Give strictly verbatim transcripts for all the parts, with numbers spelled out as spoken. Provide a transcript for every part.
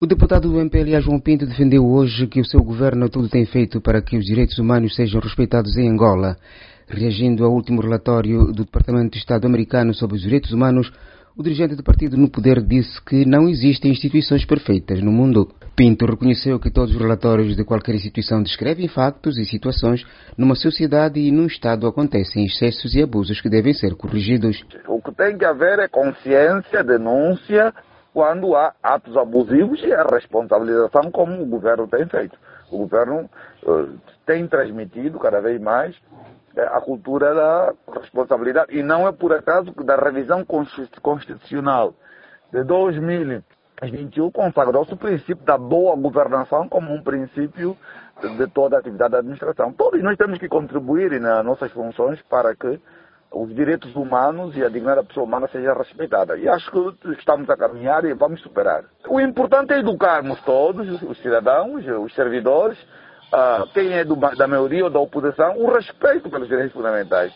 O deputado do M P L A, João Pinto, defendeu hoje que o seu governo tudo tem feito para que os direitos humanos sejam respeitados em Angola. Reagindo ao último relatório do Departamento de Estado americano sobre os direitos humanos, o dirigente do partido no poder disse que não existem instituições perfeitas no mundo. Pinto reconheceu que todos os relatórios de qualquer instituição descrevem factos e situações numa sociedade e num Estado acontecem excessos e abusos que devem ser corrigidos. O que tem que haver é consciência, denúncia, quando há atos abusivos e a responsabilização como o governo tem feito. O governo uh, tem transmitido cada vez mais uh, a cultura da responsabilidade. E não é por acaso que da revisão constitucional de dois mil e vinte e um consagrou-se o princípio da boa governação como um princípio de, de toda a atividade da administração. Todos nós temos que contribuir nas nossas funções para que os direitos humanos e a dignidade da pessoa humana seja respeitada. E acho que estamos a caminhar e vamos superar. O importante é educarmos todos, os cidadãos, os servidores, uh, quem é do, da maioria ou da oposição, o respeito pelos direitos fundamentais.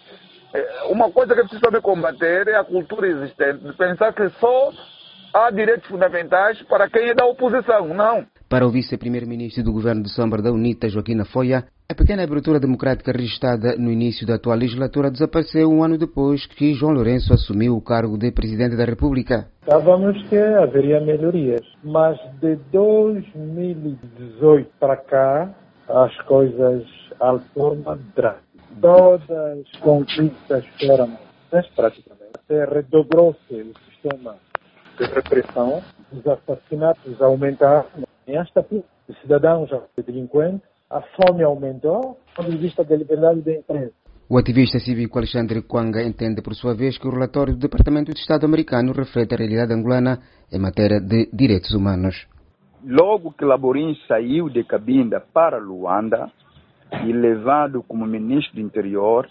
Uma coisa que é preciso também combater é a cultura existente de pensar que só há direitos fundamentais para quem é da oposição. Não. Para o vice-primeiro-ministro do governo de sombra da UNITA, Joaquim Afoia, a pequena abertura democrática registrada no início da atual legislatura desapareceu um ano depois que João Lourenço assumiu o cargo de Presidente da República. Estávamos que haveria melhorias, mas de dois mil e dezoito para cá as coisas alteram drásticamente. Todas as conquistas foram praticamente. Até redobrou-se o sistema de repressão, os assassinatos aumentaram, esta os cidadãos delinquentes, a fome aumentou, do ponto de vista da liberdade de imprensa. O ativista cívico Alexandre Kwanga entende, por sua vez, que o relatório do Departamento de Estado americano reflete a realidade angolana em matéria de direitos humanos. Logo que Laborin saiu de Cabinda para Luanda e levado como ministro do interior,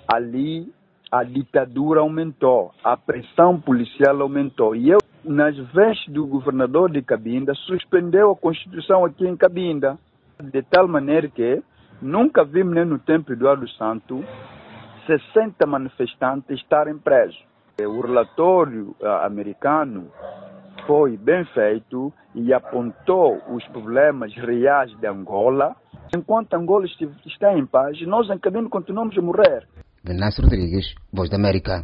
ali a ditadura aumentou, a pressão policial aumentou. E eu, nas vestes do governador de Cabinda, suspendeu a Constituição aqui em Cabinda, de tal maneira que nunca vimos nem no tempo de Eduardo Santo sessenta manifestantes estarem presos. O relatório uh, americano foi bem feito e apontou os problemas reais de Angola. Enquanto Angola está em paz, nós em Cabinda continuamos a morrer. Venâncio Rodrigues, Voz da América.